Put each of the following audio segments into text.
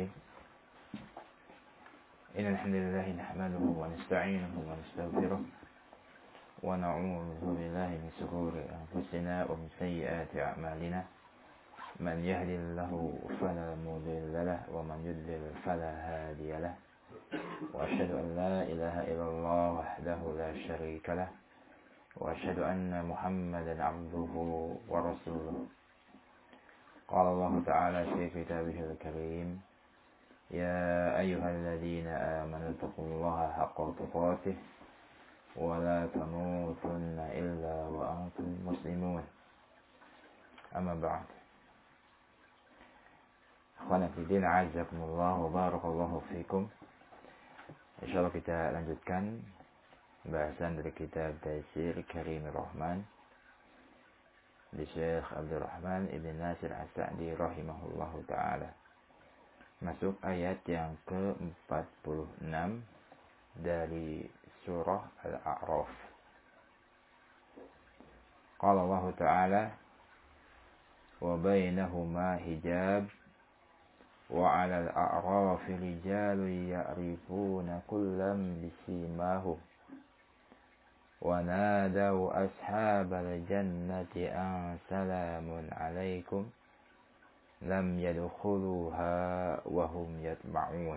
الكريم إن الحمد لله نحمده ونستعينه ونستغفره ونعوذ بالله من شرور أنفسنا ومن سيئات أعمالنا من يهد الله فلا مضل له ومن يضلل فلا هادي له وأشهد أن لا إله إلا الله وحده لا شريك له وأشهد أن محمدا عبده ورسوله. قال الله تعالى في كتابه الكريم يا أيها الذين آمنوا اتقوا الله حق تقاته ولا تموتن إلا وأنتم مسلمون. أما بعد. Akhwana fillah, a'azzakumullah wa barakallahu fikum. Insyaallah kita lanjutkan bahasan dari kitab Taisir Karimir Rahman di Syekh Abdul Rahman Ibn Nasir As-Sa'di rahimahullahu ta'ala. Masuk ayat yang ke-46 dari surah Al-A'raf. Qala Allah Ta'ala wa bainahuma hijab wa 'alal a'rafi rijalun ya'rifuna kullam bisimahum wa nadaw ashabal jannati an salamun 'alaikum lam yadkhuluha wa hum yatma'un.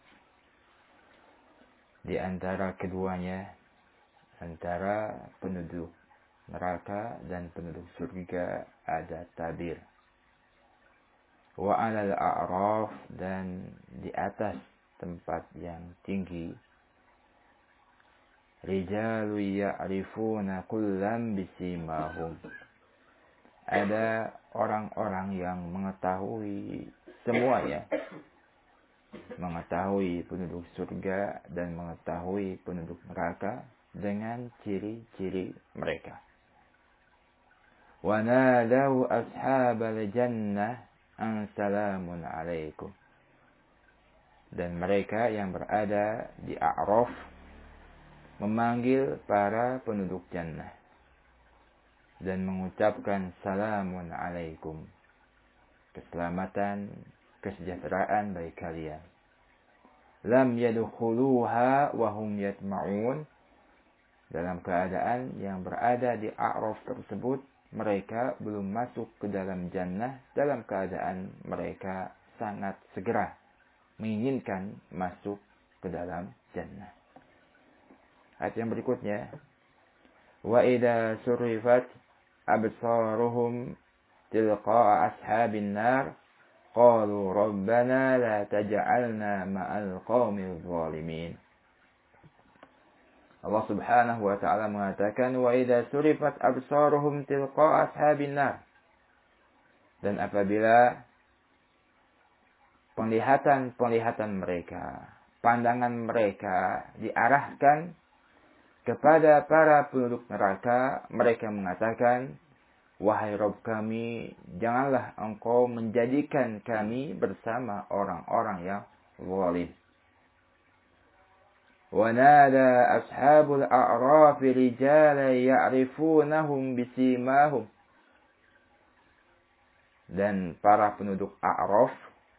Di antara keduanya, antara penduduk neraka dan penduduk surga ada tabir. Wa 'alal a'raf, dan di atas tempat yang tinggi, rijalu ya'rifuna kullam bisimahum, ada orang-orang yang mengetahui semuanya, mengetahui penduduk surga dan mengetahui penduduk neraka dengan ciri-ciri mereka. Wa nadaw ashabal jannah an salamun alaikum, dan mereka yang berada di A'raf memanggil para penduduk jannah dan mengucapkan salamun alaikum, keselamatan, kesejahteraan bagi kalian. Lam yadkhuluha wa hum yatma'un, dalam keadaan yang berada di A'raf tersebut mereka belum masuk ke dalam jannah, dalam keadaan mereka sangat segera menginginkan masuk ke dalam jannah. Ayat yang berikutnya, wa idza surifat absaruhum tilqa'a ashabin nar qalu rabbana la taj'alna ma'al qaumil zalimin. Allah Subhanahu wa ta'ala mengatakan wa idza surifat absaruhum tilqa'a ashabin nar, dan apabila penglihatan mereka, pandangan mereka diarahkan kepada para penduduk neraka, mereka mengatakan, wahai Rabb kami, janganlah engkau menjadikan kami bersama orang-orang yang zalim. Wa nada ashabul a'raf rijalan ya'rifunahum bisimahum, dan para penduduk A'raf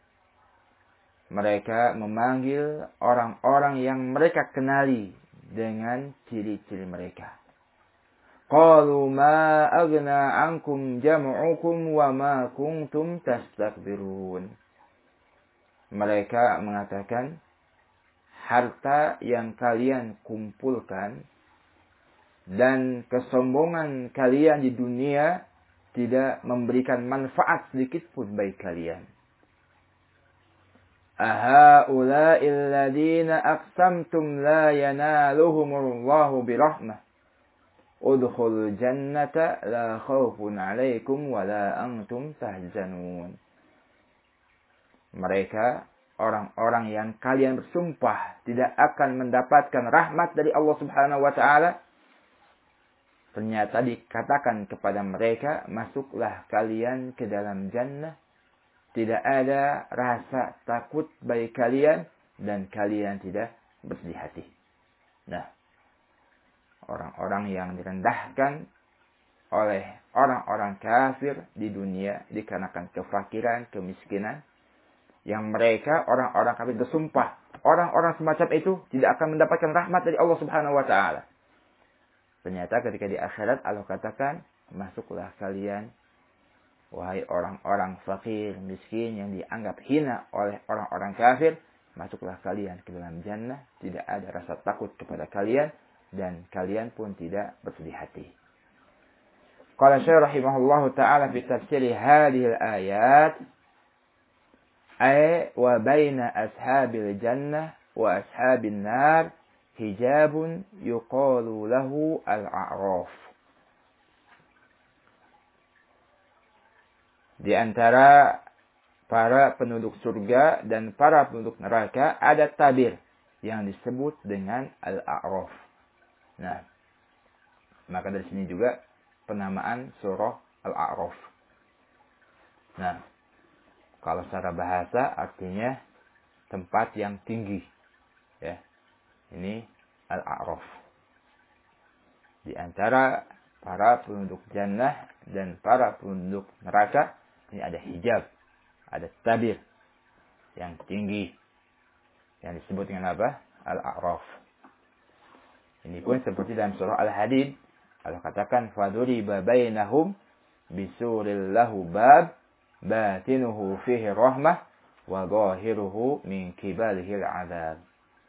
mereka memanggil orang-orang yang mereka kenali dengan ciri-ciri mereka. Qalu ma aghna ankum jam'ukum wa ma kuntum tastakbirun. Mereka mengatakan, harta yang kalian kumpulkan dan kesombongan kalian di dunia tidak memberikan manfaat sedikit pun bagi kalian. Ahaula'il ladina aqsamtum la yanaluhumullahu birahmah udkhulul jannata la khawfun 'alaikum wa la antum tahzanun. Mereka orang-orang yang kalian bersumpah tidak akan mendapatkan rahmat dari Allah Subhanahu wa ta'ala, ternyata dikatakan kepada mereka, masuklah kalian ke dalam jannah, tidak ada rasa takut bagi kalian dan kalian tidak bersedih hati. Nah, orang-orang yang direndahkan oleh orang-orang kafir di dunia dikarenakan kefakiran, kemiskinan, Yang mereka orang-orang kafir bersumpah. Orang-orang semacam itu tidak akan mendapatkan rahmat dari Allah Subhanahu wa taala. Ternyata ketika di akhirat Allah katakan, masuklah kalian wahai orang-orang fakir, miskin yang dianggap hina oleh orang-orang kafir, masuklah kalian ke dalam jannah, tidak ada rasa takut kepada kalian dan kalian pun tidak bersedih hati. Qala Syekh rahimahullahu taala fi tafsir hadhihi al-ayat ay wa baina ashabil jannah wa ashabin nar hijabun yuqalu lahu al-a'raf. Di antara para penduduk surga dan para penduduk neraka ada tabir yang disebut dengan al-a'raf. Nah, maka dari sini juga penamaan surah al-a'raf. Nah, kalau secara bahasa artinya tempat yang tinggi. Ya. Ini al-a'raf. Di antara para penduduk jannah dan para penduduk neraka ini ada hijab, ada tabir yang tinggi yang disebut dengan apa? Al-a'raf. Ini pun seperti dalam surah Al-Hadid Allah katakan faduriba bainahum bisuril lahu bab batinuhu fihi rahmah wa zahiruhu min qibalihi al-'adzab.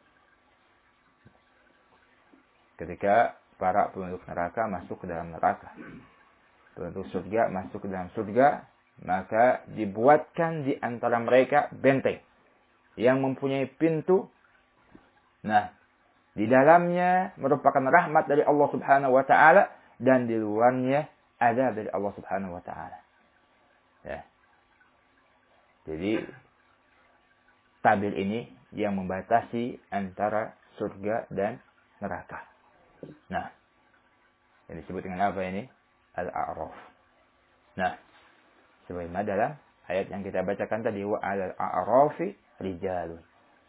Ketika para penduduk neraka masuk ke dalam neraka, penduduk surga masuk ke dalam surga, maka dibuatkan di antara mereka benteng yang mempunyai pintu. Nah, di dalamnya merupakan rahmat dari Allah Subhanahu wa taala dan di luarnya azab dari Allah Subhanahu wa taala. Ya. Jadi tabir ini yang membatasi antara surga dan neraka. Nah, yang disebut dengan apa ini? Al-a'raf. Nah, sebagaimana dalam ayat yang kita bacakan tadi, wa 'alal a'rafi rijalun.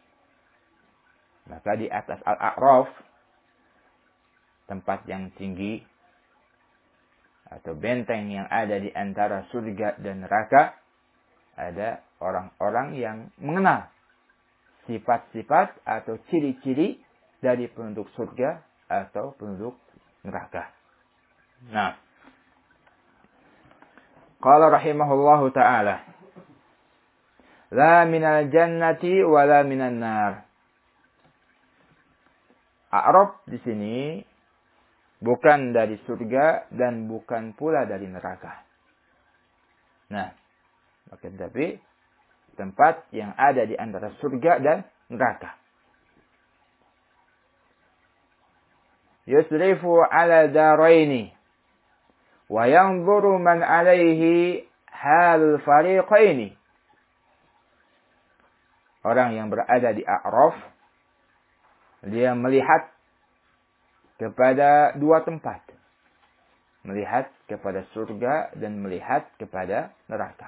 Maka di atas al-a'raf, tempat yang tinggi atau benteng yang ada di antara surga dan neraka, ada orang-orang yang mengenal sifat-sifat atau ciri-ciri dari penduduk surga atau penduduk neraka. Nah, qala rahimahullahu ta'ala, la minal jannati wa la minan nar. A'raf di sini bukan dari surga dan bukan pula dari neraka. Nah, tapi tempat yang ada di antara surga dan neraka. Yusrifu ala daraini wa yanzuru man alaihi hal fariqaini. Orang yang berada di A'raf, dia melihat kepada dua tempat. Melihat kepada surga dan melihat kepada neraka.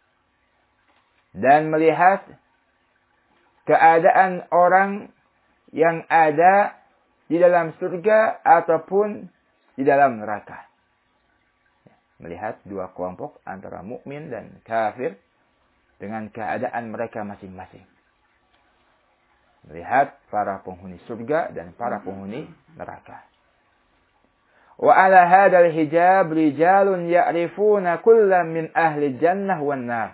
Dan melihat keadaan orang yang ada di dalam surga ataupun di dalam neraka. Melihat dua kelompok antara mukmin dan kafir dengan keadaan mereka masing-masing. Melihat para penghuni surga dan para penghuni neraka. Wa ala hadzal hijab rijalun ya'rifuna kullam min ahli jannah wan nar.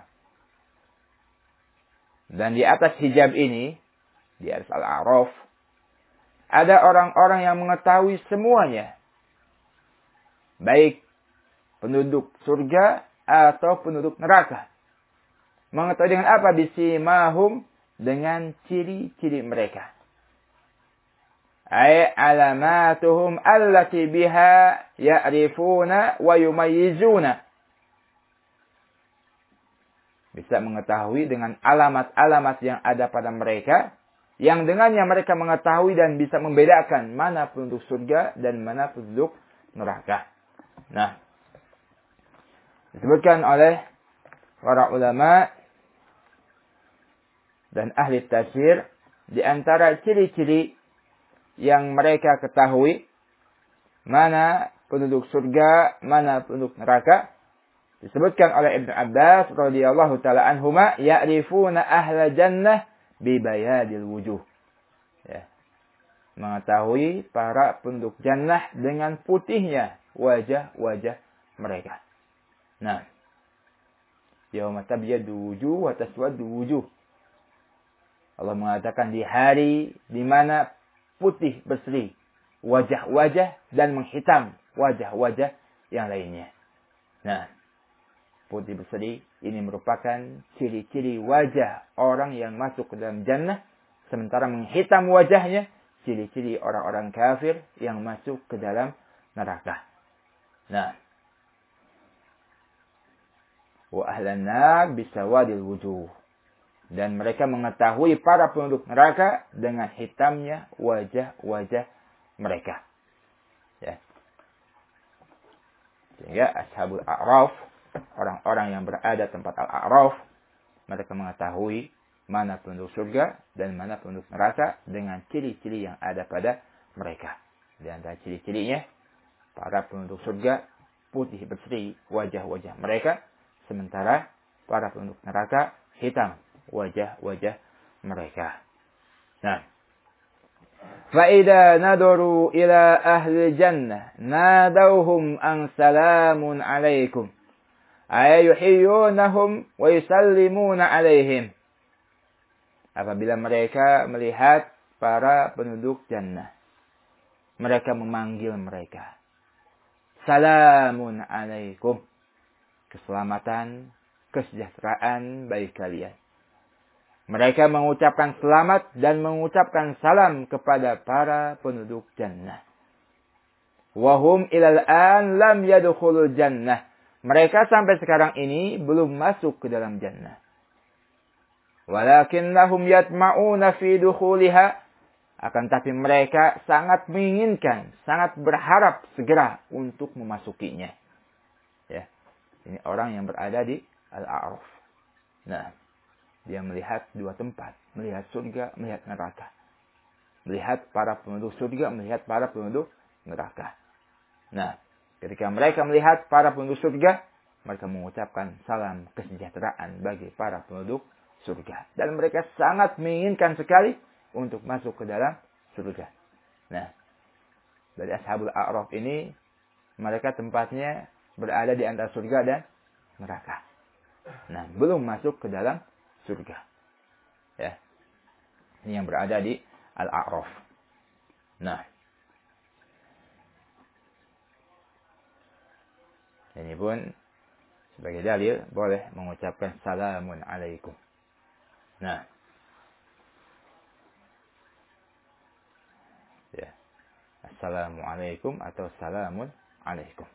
Dan di atas hijab ini, di atas al-a'raf, ada orang-orang yang mengetahui semuanya. Baik penduduk surga atau penduduk neraka. Mengetahui dengan apa? Bisimahum, dengan ciri-ciri mereka. Ay alamatuhum allati biha ya'rifuna wa yumayyizuna. Bisa mengetahui dengan alamat-alamat yang ada pada mereka, yang dengannya mereka mengetahui dan bisa membedakan mana penduduk surga dan mana penduduk neraka. Nah, disebutkan oleh para ulama dan ahli tafsir, di antara ciri-ciri yang mereka ketahui mana penduduk surga, mana penduduk neraka, Disebutkan oleh Ibnu Abbas radhiyallahu taala anhuma, ya'rifuna ahla jannah bi bayadil wujuh. Ya. Mengetahui para penduduk jannah dengan putihnya wajah-wajah mereka. Nah, yauma tabyaddu wujuh wa taswaddu wujuh. Allah mengatakan di hari di mana putih berseri wajah-wajah dan menghitam wajah-wajah yang lainnya. Nah, putih berseri ini merupakan ciri-ciri wajah orang yang masuk ke dalam jannah. Sementara menghitam wajahnya, ciri-ciri orang-orang kafir yang masuk ke dalam neraka. Nah, wa ahlan nar bisawadil wujuh. Dan mereka mengetahui para penduduk neraka dengan hitamnya wajah-wajah mereka. Ya. Sehingga ashabul a'raf, orang-orang yang berada tempat al-a'raf, mereka mengetahui mana penduduk surga dan mana penduduk neraka dengan ciri-ciri yang ada pada mereka. Di antara ciri-cirinya, para penduduk surga putih berseri wajah-wajah mereka, sementara para penduduk neraka hitam wajah-wajah mereka. Nah, فَإِذَا نَظَرُوا إِلَى أَهْلِ الْجَنَّةِ نَادَوْهُمْ أَنْ سَلَامٌ عَلَيْكُمْ أَيُحْيُونَهُمْ وَيُسَلِّمُونَ عَلَيْهِمْ. Apabila mereka melihat para penduduk jannah, mereka memanggil mereka, Salamun alaikum. Keselamatan, kesejahteraan bagi kalian. Mereka mengucapkan selamat dan mengucapkan salam kepada para penduduk jannah. Wahum ilal an lam yadkhulul jannah. Mereka sampai sekarang ini belum masuk ke dalam jannah. Walakinnahum yatma'una fi dukhuliha. Akan tapi mereka sangat menginginkan, sangat berharap segera untuk memasukinya. Ya. Ini orang yang berada di Al-A'raf. Nah, dia melihat dua tempat. Melihat surga, melihat neraka. Melihat para penduduk surga, melihat para penduduk neraka. Nah, ketika mereka melihat para penduduk surga, mereka mengucapkan salam kesejahteraan bagi para penduduk surga. Dan mereka sangat menginginkan sekali untuk masuk ke dalam surga. Nah, dari Ashabul A'raf ini, mereka tempatnya berada di antara surga dan neraka. Nah, belum masuk ke dalam surga. Ya. Ini yang berada di Al-A'raf. Nah. Ini pun sebagai dalil boleh mengucapkan salamun alaikum. Nah. Ya. Assalamualaikum atau salamun alaikum.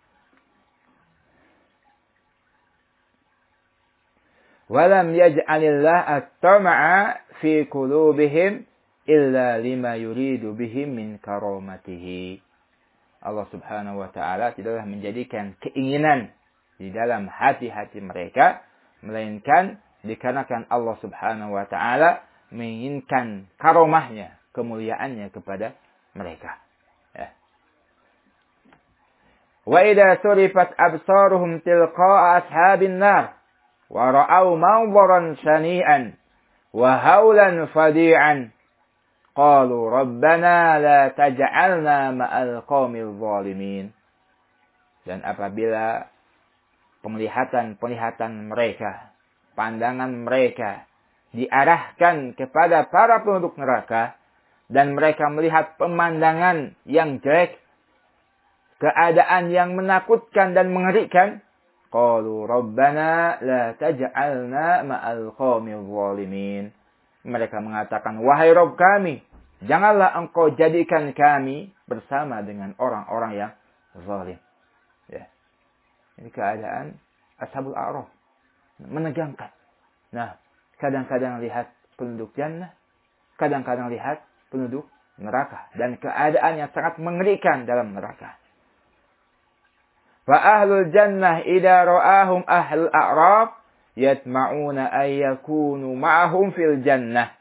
Walam yaj'alillah at-tama'a fi qulubihim illa lima yuridu bihim min karamatihi. Allah Subhanahu wa taala tidaklah menjadikan keinginan di dalam hati-hati mereka, melainkan dikarenakan Allah Subhanahu wa taala menginginkan karomahnya, kemuliaannya kepada mereka. Ya. Wa idza surifat absaruhum tilqa'a ashabin nar وَرَأَوْا مَنْظَرًا شَنِيعًا وَهَوْلًا فَظِيعًا قَالُوا رَبَّنَا لَا تَجْعَلْنَا مَعَ الْقَوْمِ الظَّالِمِينَ. Dan apabila penglihatan mereka, pandangan mereka diarahkan kepada para penduduk neraka, dan mereka melihat pemandangan yang jelek, keadaan yang menakutkan dan mengerikan, qalu rabbana la taj'alna ma'al qaumil zalimin. Mereka mengatakan, wahai Rabb kami, janganlah engkau jadikan kami bersama dengan orang-orang yang zalim. Ya. Ini keadaan Ashabul A'raf. Menegangkan. Nah, kadang-kadang lihat penduduk jannah, kadang-kadang lihat penduduk neraka. Dan keadaan yang sangat mengerikan dalam neraka. Fa ahlul jannah idza ra'ahum ahlul a'raf yatma'una ay yakunu ma'ahum fil jannah.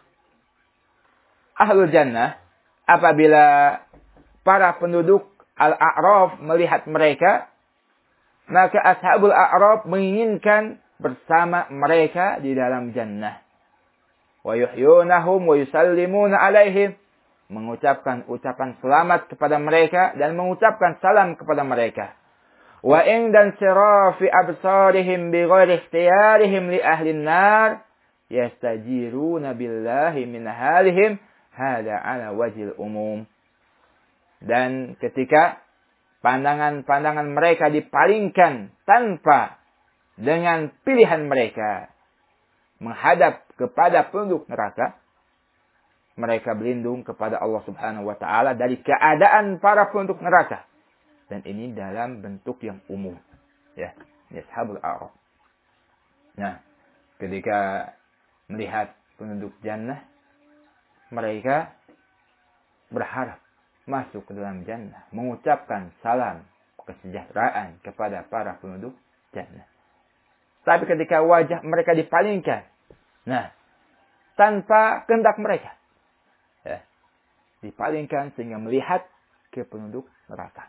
Ahlul jannah apabila para penduduk al-a'raf melihat mereka, maka ashabul a'raf menginginkan bersama mereka di dalam jannah. Wa yuhyunahum wa yusallimuna alaihim, mengucapkan ucapan selamat kepada mereka dan mengucapkan salam kepada mereka. Wa indan sirafi absarihim bighairi ikhtiyarihim li ahli an-nar yastajiruna billahi min halihim hada ala wajhil umum. Dan ketika pandangan-pandangan mereka dipalingkan tanpa dengan pilihan mereka menghadap kepada penduduk neraka, mereka berlindung kepada Allah Subhanahu wa taala dari keadaan para penduduk neraka. Dan ini dalam bentuk yang umum. Ya, ashabul a'raf. Nah, ketika melihat penduduk jannah, mereka berharap masuk ke dalam jannah, mengucapkan salam kesejahteraan kepada para penduduk jannah. Tapi ketika wajah mereka dipalingkan, nah, tanpa kehendak mereka, ya, dipalingkan sehingga melihat ke penduduk neraka.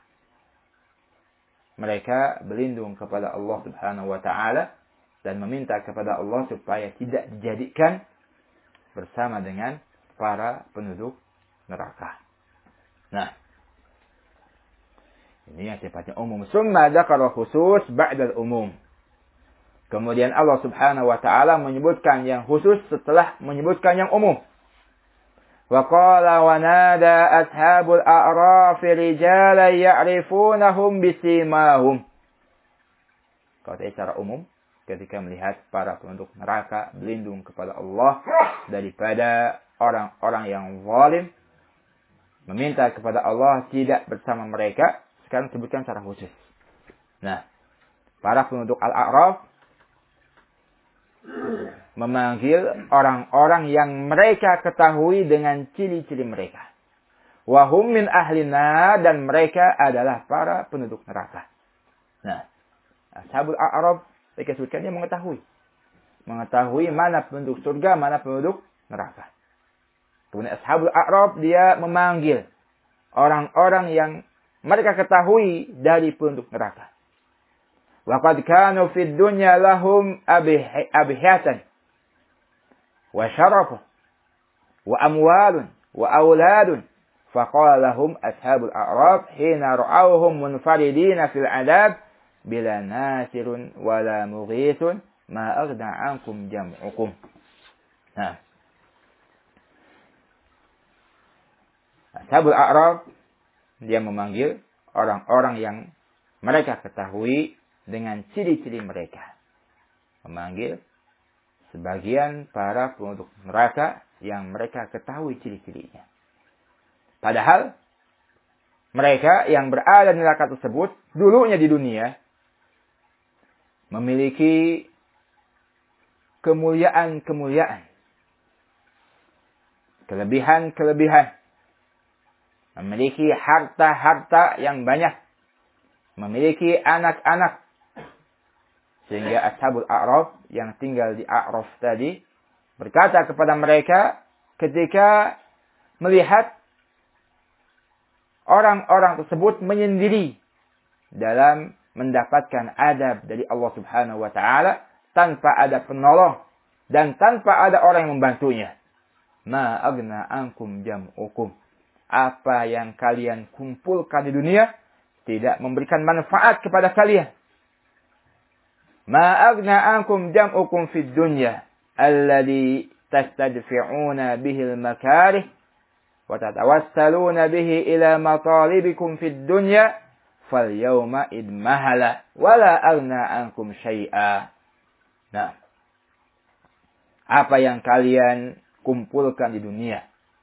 Mereka berlindung kepada Allah Subhanahu wa taala dan meminta kepada Allah supaya tidak dijadikan bersama dengan para penduduk neraka. Nah, ini yang sifatnya umum. Summa dzakara khusus ba'dal umum. Kemudian Allah Subhanahu wa taala menyebutkan yang khusus setelah menyebutkan yang umum. Wa qala wa nada ashabul a'raf rijalan ya'rifunahum bisimahum. Kalau secara umum, ketika melihat para penduduk neraka berlindung kepada Allah daripada orang-orang yang zalim, meminta kepada Allah tidak bersama mereka. Sekarang sebutkan secara khusus. Nah, para penduduk Al-A'raf memanggil orang-orang yang mereka ketahui dengan ciri-ciri mereka. Wahum min ahlina, dan mereka adalah para penduduk neraka. Nah, ashabul a'raf mereka sebutkan dia mengetahui mana penduduk surga, mana penduduk neraka. Kemudian ashabul a'raf dia memanggil orang-orang yang mereka ketahui dari penduduk neraka. Wa qad kanu fid dunya lahum abihatan wa syarafun wa amwalun wa auladun. Faqala lahum ashabul a'raf hina ra'awhum munfaridina fil 'adab bila nasirun wala mughithun ma aghna 'ankum jam'ukum. Nah, ashabul a'raf dia memanggil orang-orang yang mereka ketahui dengan ciri-ciri mereka. Memanggil sebagian para penduduk neraka yang mereka ketahui ciri-cirinya. Padahal mereka yang berada di neraka tersebut dulunya di dunia memiliki kemuliaan-kemuliaan, kelebihan-kelebihan, memiliki harta-harta yang banyak, memiliki anak-anak. Sehingga ashabul a'raf yang tinggal di a'raf tadi berkata kepada mereka ketika melihat orang-orang tersebut menyendiri dalam mendapatkan adab dari Allah Subhanahu wa taala tanpa ada penolong dan tanpa ada orang yang membantunya. Ma aghna ankum jam'ukum. Apa yang kalian kumpulkan di dunia tidak memberikan manfaat kepada kalian. Ma aghna ankum jam'ukum fid dunya alladhi tastadfi'una bihi al-makarih wa tatawassaluna bihi ila matalibikum fid dunya fal yawma idmahala wala aghna ankum syai'a. Nah, apa yang kalian kumpulkan di dunia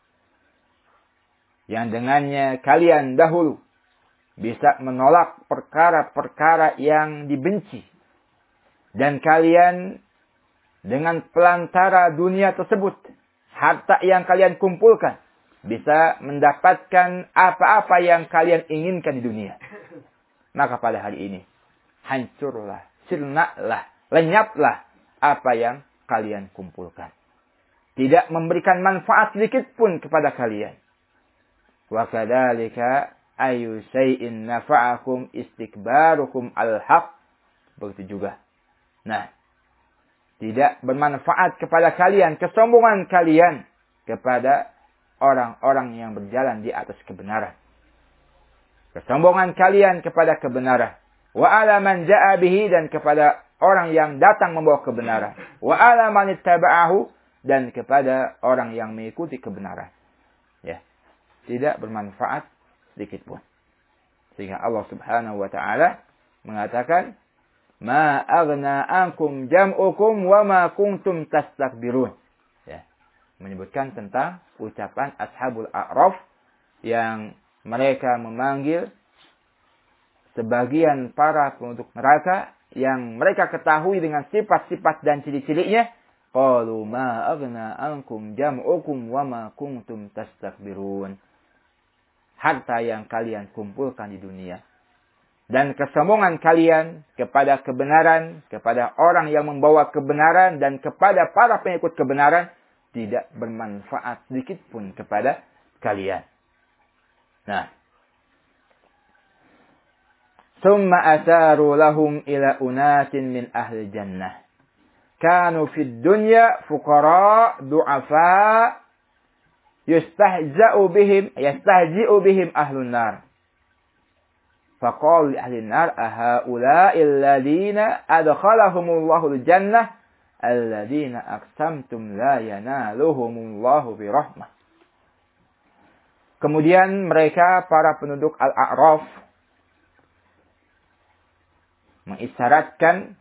yang dengannya kalian dahulu bisa menolak perkara-perkara yang dibenci, dan kalian dengan pelantara dunia tersebut, harta yang kalian kumpulkan, bisa mendapatkan apa-apa yang kalian inginkan di dunia. Maka pada hari ini, hancurlah, sirnalah, lenyaplah apa yang kalian kumpulkan. Tidak memberikan manfaat sedikit pun kepada kalian. Wa kadzalika ayu syai'in nafa'akum istikbarukum al-haq begitu juga. Nah, tidak bermanfaat kepada kalian kesombongan kalian kepada orang-orang yang berjalan di atas kebenaran. Kesombongan kalian kepada kebenaran. Wa ala man ja'a bihi, dan kepada orang yang datang membawa kebenaran. Wa ala man ittaba'ahu, dan kepada orang yang mengikuti kebenaran. Ya. Tidak bermanfaat sedikit pun. Sehingga Allah Subhanahu wa taala mengatakan, "Ma aghna ankum jam'ukum wa ma kuntum tastakbirun." Ya. Menyebutkan tentang ucapan Ashabul A'raf yang mereka memanggil sebagian para penduduk neraka yang mereka ketahui dengan sifat-sifat dan ciri-cirinya. Qalu ma aghna ankum jam'ukum wa ma kuntum tastakbirun. Harta yang kalian kumpulkan di dunia dan kesombongan kalian kepada kebenaran, kepada orang yang membawa kebenaran dan kepada para pengikut kebenaran tidak bermanfaat sedikit pun kepada kalian. Nah, summa asaru lahum ila unasin min ahli jannah kanu fid dunya fuqara du'afa yastahzi'u bihim ahlun nar faqalu li ahli nar ahaula'i alladhina adkhalahumullahu al-jannah alladhina aqsamtum la yanaluhumullahu birahmah. Kemudian mereka, para penduduk Al-A'raf, mengisyaratkan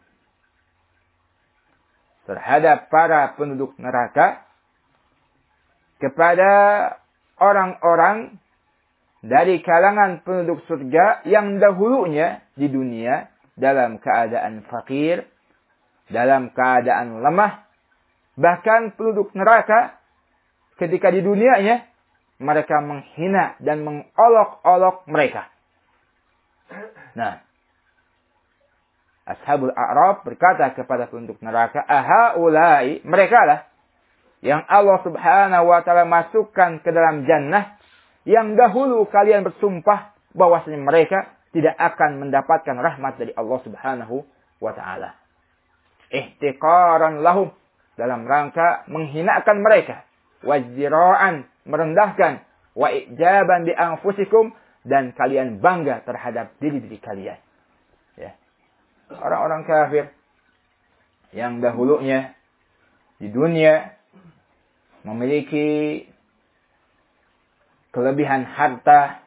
terhadap para penduduk neraka kepada orang-orang dari kalangan penduduk surga yang dahulunya di dunia dalam keadaan fakir, dalam keadaan lemah. Bahkan penduduk neraka ketika di dunianya mereka menghina dan mengolok-olok mereka. Nah, Ashabul A'raf berkata kepada penduduk neraka, ahaulai, mereka lah yang Allah Subhanahu wa taala masukkan ke dalam jannah, yang dahulu kalian bersumpah bahwasanya mereka tidak akan mendapatkan rahmat dari Allah Subhanahu wa taala. Ihtiqaran lahum, dalam rangka menghinakan mereka, wazira'an, merendahkan, wa ijaban bi anfusikum, dan kalian bangga terhadap diri-diri kalian. Ya. Orang-orang kafir yang dahulunya di dunia memiliki kelebihan harta,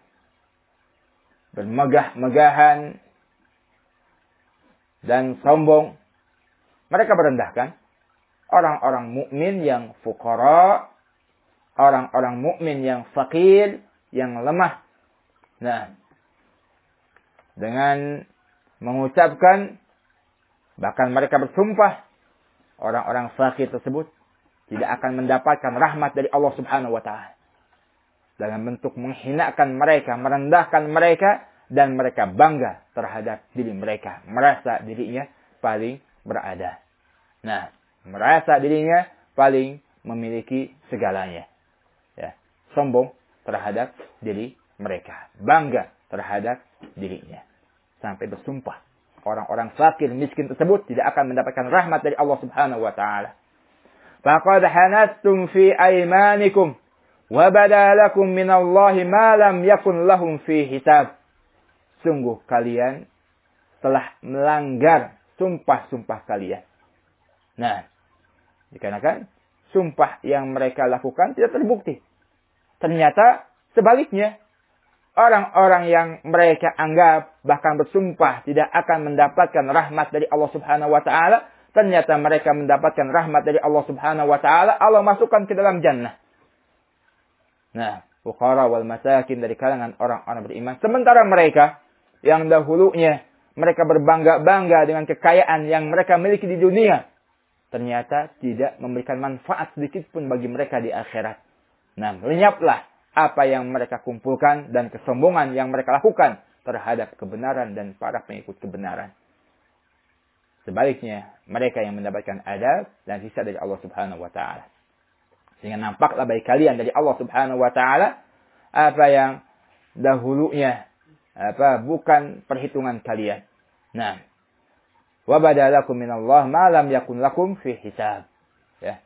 bermegah-megahan dan sombong, mereka merendahkan orang-orang mukmin yang fuqara, orang-orang mukmin yang fakir, yang lemah. Nah, dengan mengucapkan, bahkan mereka bersumpah, orang-orang fakir tersebut tidak akan mendapatkan rahmat dari Allah Subhanahu wa taala. Dalam bentuk menghinakan mereka, merendahkan mereka, dan mereka bangga terhadap diri mereka, merasa dirinya paling berada. Nah, merasa dirinya paling memiliki segalanya. Ya, sombong terhadap diri mereka, bangga terhadap dirinya, sampai bersumpah orang-orang fakir miskin tersebut tidak akan mendapatkan rahmat dari Allah Subhanahu wa taala. Faqad hanastum fi aymanikum wa badalakum minallahi ma lam yakun lahum fi hisab. Sungguh kalian telah melanggar sumpah-sumpah kalian. Nah, dikarenakan sumpah yang mereka lakukan tidak terbukti. Ternyata sebaliknya, orang-orang yang mereka anggap bahkan bersumpah tidak akan mendapatkan rahmat dari Allah Subhanahu wa taala, ternyata mereka mendapatkan rahmat dari Allah Subhanahu wa taala. Allah masukkan ke dalam jannah. Nah, fuqara wal masakin, dari kalangan orang-orang beriman. Sementara mereka yang dahulunya mereka berbangga-bangga dengan kekayaan yang mereka miliki di dunia, ternyata tidak memberikan manfaat sedikit pun bagi mereka di akhirat. Nah, lenyaplah apa yang mereka kumpulkan dan kesombongan yang mereka lakukan terhadap kebenaran dan para pengikut kebenaran. Sebaliknya, mereka yang mendapatkan adab dan siksa dari Allah Subhanahu wa taala. Sehingga nampaklah bagi kalian dari Allah Subhanahu wa taala apa yang dahulunya bukan perhitungan kalian. Nah, Wa badalakum minallah ma lam yakun lakum fi hisab. Ya.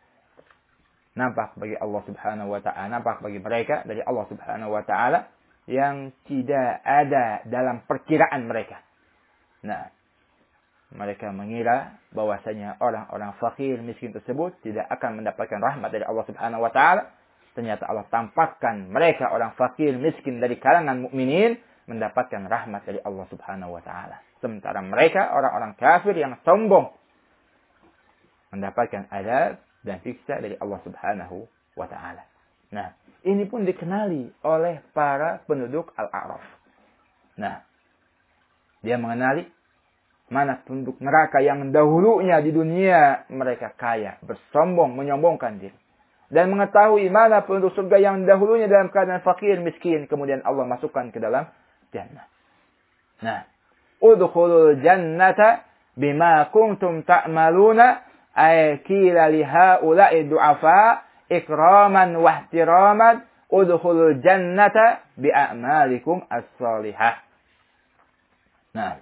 Nampak bagi Allah Subhanahu wa taala, nampak bagi mereka dari Allah Subhanahu wa taala yang tidak ada dalam perkiraan mereka. Nah, mereka mengira bahwasanya orang-orang fakir miskin tersebut tidak akan mendapatkan rahmat dari Allah Subhanahu wa taala. Ternyata Allah tampakkan mereka orang fakir miskin dari kalangan mukminin mendapatkan rahmat dari Allah Subhanahu wa taala. Sementara mereka orang-orang kafir yang sombong mendapatkan azab dan siksa dari Allah Subhanahu wa taala. Nah, ini pun dikenali oleh para penduduk Al-A'raf. Nah, dia mengenali mana penduduk neraka yang dahulunya di dunia mereka kaya, bersombong, menyombongkan diri. Dan mengetahui mana penduduk surga yang dahulunya dalam keadaan fakir, miskin. Kemudian Allah masukkan ke dalam jannah. Nah, udkhulul jannata bima kuntum ta'maluna. Ay qila li haula'i du'afa ikraman wa ihtiraman udkhulul jannata bi a'malikum as-salihah. Nah,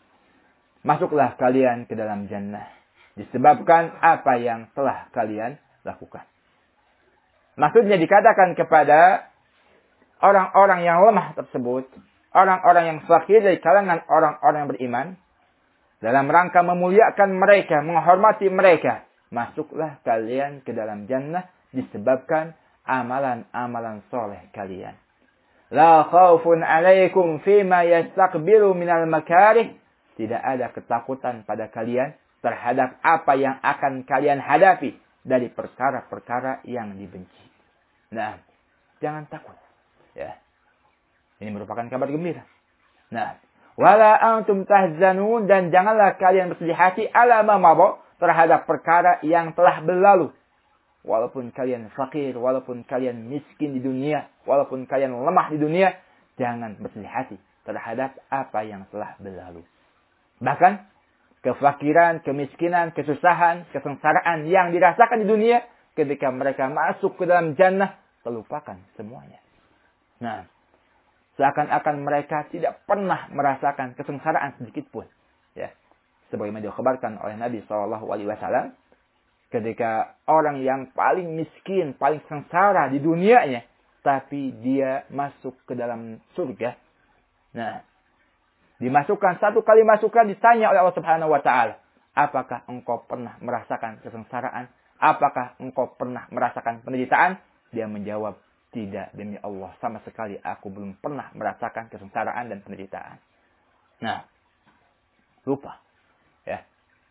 masuklah kalian ke dalam jannah disebabkan apa yang telah kalian lakukan. Maksudnya dikatakan kepada orang-orang yang lemah tersebut, orang-orang yang fakir dari kalangan orang-orang yang beriman, dalam rangka memuliakan mereka, menghormati mereka, masuklah kalian ke dalam jannah disebabkan amalan-amalan soleh kalian. La khaufun alaikum fima yastaqbilu minal makarih. Tidak ada ketakutan pada kalian terhadap apa yang akan kalian hadapi dari perkara-perkara yang dibenci. Nah, jangan takut. Ya. Ini merupakan kabar gembira. Nah, wala antum tahzanun, dan janganlah kalian bersedih hati ala ma mada, terhadap perkara yang telah berlalu. Walaupun kalian fakir, walaupun kalian miskin di dunia, walaupun kalian lemah di dunia, jangan bersedih hati terhadap apa yang telah berlalu. Bahkan kefakiran, kemiskinan, kesusahan, kesengsaraan yang dirasakan di dunia, ketika mereka masuk ke dalam jannah, terlupakan semuanya. Nah, seakan-akan mereka tidak pernah merasakan kesengsaraan sedikit pun. Ya, sebagaimana dikhabarkan oleh Nabi SAW, ketika orang yang paling miskin, paling sengsara di dunianya, tapi dia masuk ke dalam surga. Nah, dimasukkan satu kali masukan, ditanya oleh Allah Subhanahu wa taala, apakah engkau pernah merasakan kesengsaraan? Apakah engkau pernah merasakan penderitaan? Dia menjawab, tidak, demi Allah, sama sekali aku belum pernah merasakan kesengsaraan dan penderitaan. Nah, lupa ya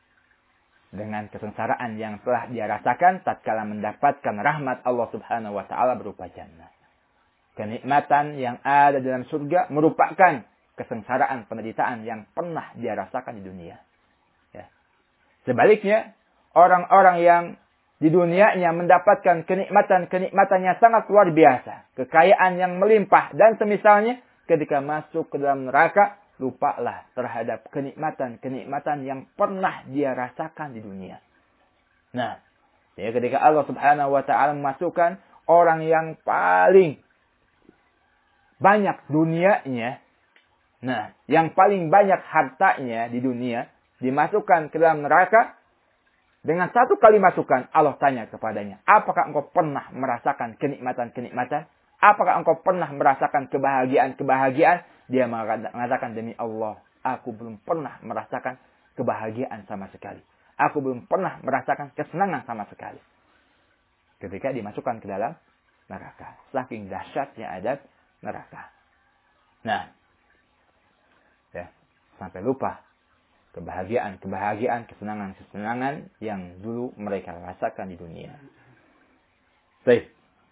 dengan kesengsaraan yang telah dia rasakan tatkala mendapatkan rahmat Allah Subhanahu wa taala berupa jannah. Kenikmatan yang ada dalam surga merupakan kesengsaraan, penderitaan yang pernah dia rasakan di dunia. Ya. Sebaliknya, orang-orang yang di dunianya mendapatkan kenikmatan-kenikmatan yang sangat luar biasa, kekayaan yang melimpah dan semisalnya, ketika masuk ke dalam neraka, lupalah terhadap kenikmatan-kenikmatan yang pernah dia rasakan di dunia. Nah, ya, ketika Allah Subhanahu wa taala memasukkan orang yang paling banyak dunianya, nah, yang paling banyak hartanya di dunia, dimasukkan ke dalam neraka, dengan satu kali masukan, Allah tanya kepadanya, apakah engkau pernah merasakan kenikmatan-kenikmatan? Apakah engkau pernah merasakan kebahagiaan-kebahagiaan? Dia mengatakan, demi Allah, aku belum pernah merasakan kebahagiaan sama sekali. Aku belum pernah merasakan kesenangan sama sekali. Ketika dimasukkan ke dalam neraka. Saking dahsyatnya adab neraka. Nah, ya, sampai lupa kebahagiaan, kesenangan yang dulu mereka rasakan di dunia. Baik.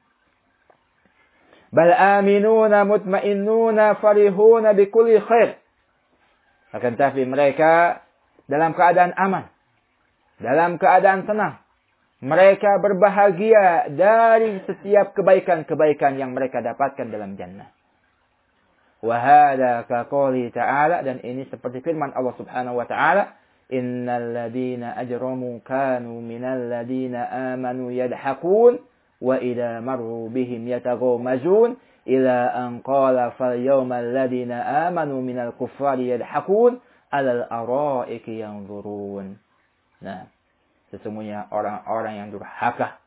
Bal aminuna mutmainnuna farihuna bikulli khair. Akan tapi mereka dalam keadaan aman, dalam keadaan tenang. Mereka berbahagia dari setiap kebaikan-kebaikan yang mereka dapatkan dalam jannah. Wahada kaqouli ta'ala, dan ini seperti firman Allah Subhanahu wa ta'ala, innal ladina ajramu kanu minal ladina amanu yadhakun wa idza marru bihim yataghamazun ila an qala fal yawmal ladina amanu minal kuffari yadhakun alal araiki yanzurun. Nah, sesungguhnya orang-orang yang durhaka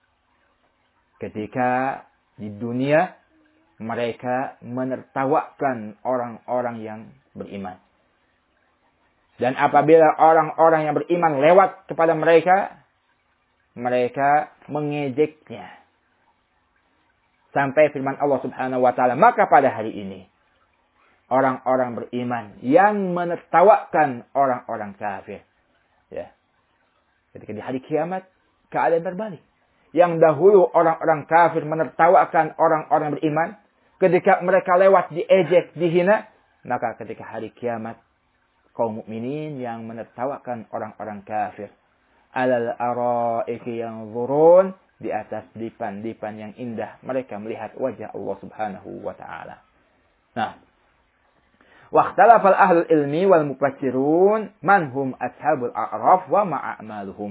ketika di dunia mereka menertawakan orang-orang yang beriman. Dan apabila orang-orang yang beriman lewat kepada mereka, mereka mengejeknya. Sampai firman Allah Subhanahu wa taala, maka pada hari ini orang-orang beriman yang menertawakan orang-orang kafir. Ya. Ketika di hari kiamat keadaan terbalik. Yang dahulu orang-orang kafir menertawakan orang-orang beriman, ketika mereka lewat diejek, dihina, maka ketika hari kiamat kaum mukminin yang menertawakan orang-orang kafir. Alal araiki yanzurun, di atas dipan-dipan yang indah mereka melihat wajah Allah Subhanahu wa taala. Nah, waqtalafal ahlul ilmi wal mufassirun man hum ashabul a'raf wa ma a'maluhum.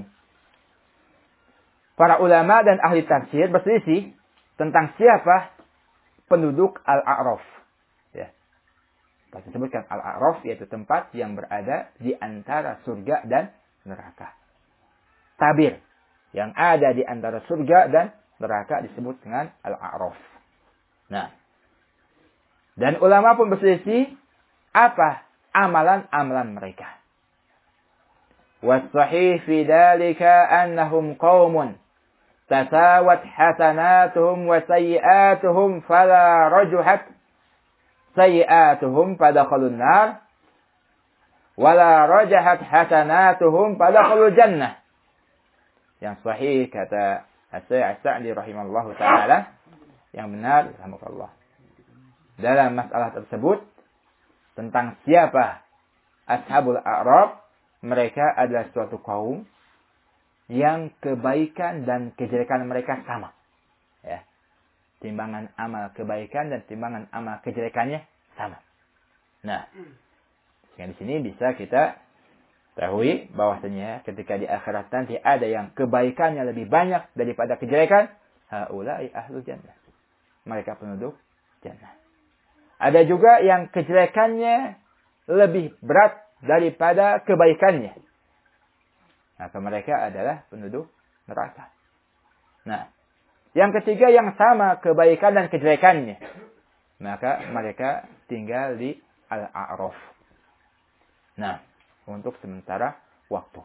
Para ulama dan ahli tafsir berselisih tentang siapa penduduk al-a'raf. Ya. Disebutkan al-a'raf yaitu tempat yang berada di antara surga dan neraka. Tabir yang ada di antara surga dan neraka disebut dengan al-a'raf. Nah, dan ulama pun berselisih apa amalan-amalan mereka. Was-sahih fi dzalika annahum qaumun tasawat hasanatuhum wa sayyi'atuhum fala rajuhat sayyi'atuhum fadakhalun nar wala rajahat hasanatuhum fadakhalul jannah. Yang sahih kata As-Sa'di rahimallahu taala, yang benar rahimahullah dalam masalah tersebut tentang siapa ashabul a'raf, mereka adalah suatu kaum yang kebaikan dan kejelekan mereka sama. Ya. Timbangan amal kebaikan dan timbangan amal kejelekannya sama. Nah, di sini bisa kita ketahui bahwasanya ketika di akhirat nanti ada yang kebaikannya lebih banyak daripada kejelekan, haula'i ahlul jannah. Mereka penduduk jannah. Ada juga yang kejelekannya lebih berat daripada kebaikannya. Maka mereka adalah penduduk neraka. Nah, yang ketiga yang sama kebaikan dan kejelekannya, maka mereka tinggal di al-a'raf. Nah, untuk sementara waktu.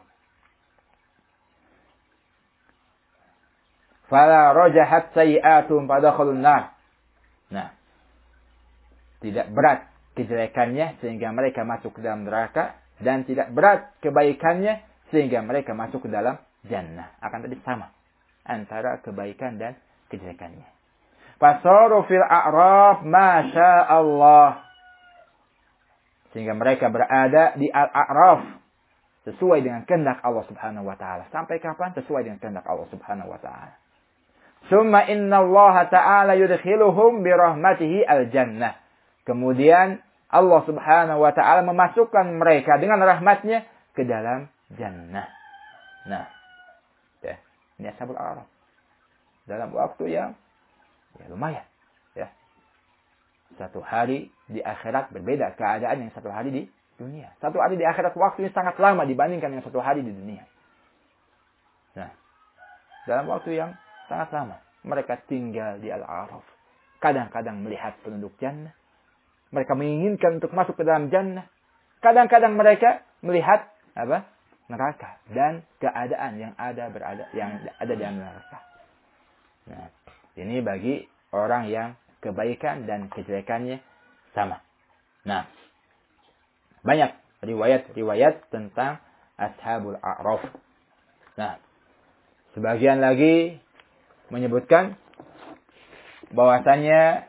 Fala rajahat sayyi'atum fadakhalun nar. Nah, tidak berat kejelekannya sehingga mereka masuk ke dalam neraka, dan tidak berat kebaikannya sehingga mereka masuk ke dalam jannah. Akan tadi sama antara kebaikan dan kejelekannya. Fasaru fil a'raf ma syaa Allah. Sehingga mereka berada di al-a'raf sesuai dengan kehendak Allah Subhanahu wa taala. Sampai kapan? Sesuai dengan kehendak Allah Subhanahu wa taala. Summa inna Allah ta'ala yudkhiluhum bi rahmatihi al-jannah. Kemudian Allah Subhanahu wa taala memasukkan mereka dengan rahmatnya ke dalam jannah. Nah, ya, ini ashabul a'raf. Dalam waktu yang lumayan, ya. Satu hari di akhirat berbeda keadaan yang satu hari di dunia. Satu hari di akhirat waktunya sangat lama dibandingkan dengan satu hari di dunia. Nah, dalam waktu yang sangat lama mereka tinggal di al-a'raf. Kadang-kadang melihat penduduk jannah. Mereka menginginkan untuk masuk ke dalam jannah. Kadang-kadang mereka melihat apa? Neraka dan keadaan yang ada di dalam neraka. Nah, ini bagi orang yang kebaikan dan kejelekannya sama. Nah, banyak riwayat-riwayat tentang ashabul a'raf. Nah, sebagian lagi menyebutkan bahwasanya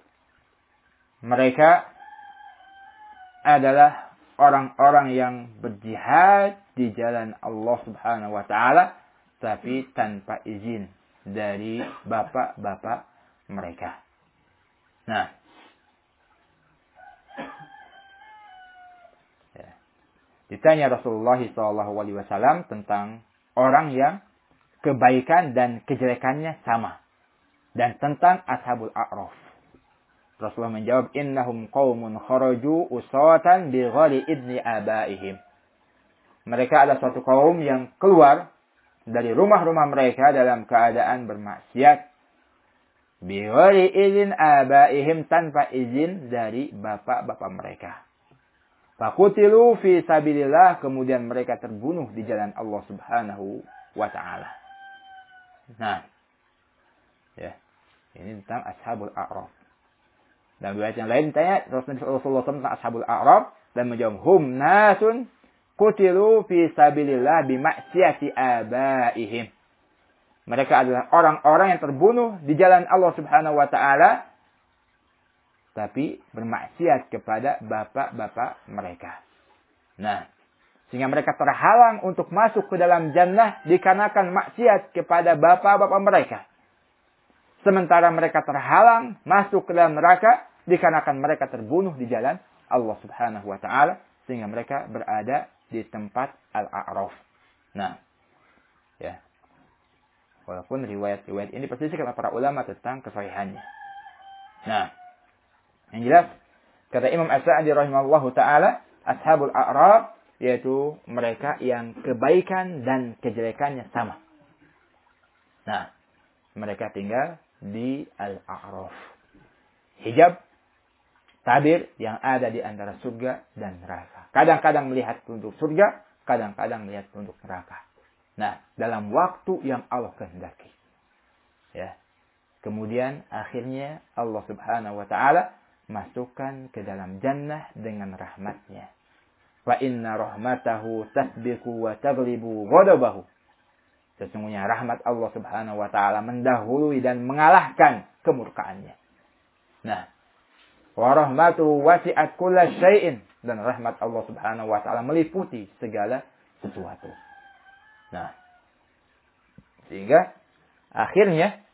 mereka adalah orang-orang yang berjihad di jalan Allah Subhanahu wa taala tapi tanpa izin dari bapak-bapak mereka. Nah, ya. Ditanya Rasulullah SAW tentang orang yang kebaikan dan kejelekannya sama, dan tentang ashabul a'raf. Rasulullah menjawab, innahum qaumun kharaju usatan bighairi idni abaihim. Mereka adalah suatu kaum yang keluar dari rumah-rumah mereka dalam keadaan bermaksiat. Bighairi izin abaihim, tanpa izin dari bapak-bapak mereka. Faqutilu fi sabilillah, kemudian mereka terbunuh di jalan Allah Subhanahu wa taala. Nah, ya. Ini tentang ashabul a'raf. Dan riwayat yang lain ditanya Rasulullah SAW tentang ashabul a'raf dan menjawab, hum nasun qutilu fi sabilillah bimaksiyati abaihim. Mereka adalah orang-orang yang terbunuh di jalan Allah Subhanahu wa taala tapi bermaksiat kepada bapak-bapak mereka. Nah, sehingga mereka terhalang untuk masuk ke dalam jannah dikarenakan maksiat kepada bapak-bapak mereka. Sementara mereka terhalang masuk ke dalam neraka dikarenakan mereka terbunuh di jalan Allah Subhanahu wa taala sehingga mereka berada di tempat Al-A'raf. Nah, ya. Walaupun riwayat-riwayat ini perselisihkan para ulama tentang kesahihannya. Nah, yang jelas kata Imam As-Sa'di rahimahullahu taala, ashabul a'raf yaitu mereka yang kebaikan dan kejelekannya sama. Nah, mereka tinggal di Al-A'raf. Hijab, tabir yang ada di antara surga dan neraka. Kadang-kadang melihat untuk surga, kadang-kadang melihat untuk neraka. Nah, dalam waktu yang Allah kehendaki. Ya. Kemudian akhirnya Allah Subhanahu wa taala masukkan ke dalam jannah dengan rahmatnya. Fa inna rahmatahu tasbiqu wa taghlibu ghadabahu. Sesungguhnya rahmat Allah Subhanahu wa taala mendahului dan mengalahkan kemurkaannya. Nah, wa rahmatuhu wasi'at kulla syai'in, dan rahmat Allah Subhanahu wa taala meliputi segala sesuatu. Nah, sehingga akhirnya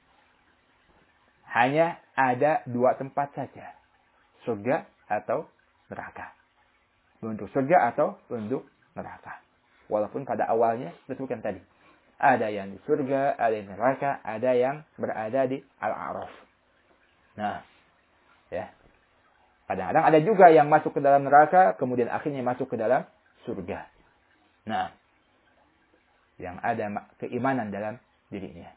hanya ada dua tempat saja. Surga atau neraka. Untuk surga atau untuk neraka. Walaupun pada awalnya disebutkan tadi. Ada yang di surga, ada yang di neraka, ada yang berada di Al-A'raf. Nah, ya. Kadang-kadang ada juga yang masuk ke dalam neraka, kemudian akhirnya masuk ke dalam surga. Nah, yang ada keimanan dalam dirinya.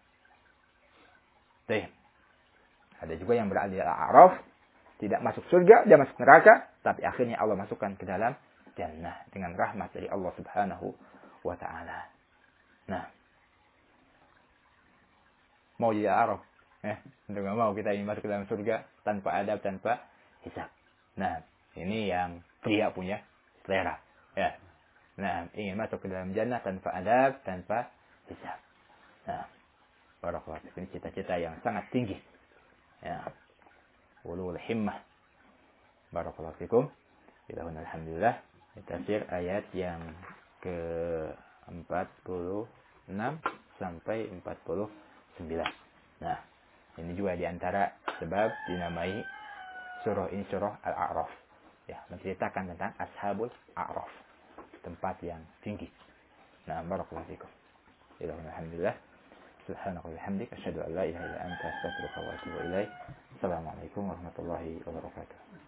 Ada juga yang berada di Al-A'raf, tidak masuk surga, dia masuk neraka, tapi akhirnya Allah masukkan ke dalam jannah dengan rahmat dari Allah Subhanahu wa taala. Nah, mau jadi Al-A'raf, untuk nggak mau kita ingin masuk ke dalam surga tanpa adab, tanpa hisab. Nah, ini yang pria punya selera, ya. Nah, ingin masuk ke dalam jannah tanpa adab, tanpa hisab. Nah, barakallahu fikum, ini cita-cita yang sangat tinggi. Ya. Ulul himmah. Barakallahu fikum. Alhamdulillah. Tafsir ayat yang ke-46 sampai 49. Nah, ini juga diantara sebab dinamai surah ini surah Al-A'raf. Ya, menceritakan tentang ashabul a'raf, tempat yang tinggi. Nah, barakallahu fikum. Alhamdulillah. Subhanaka wa bihamdika asyhadu an la ilaha illa anta astaghfiruka wa atubu ilaik. Assalamualaikum warahmatullahi wabarakatuh.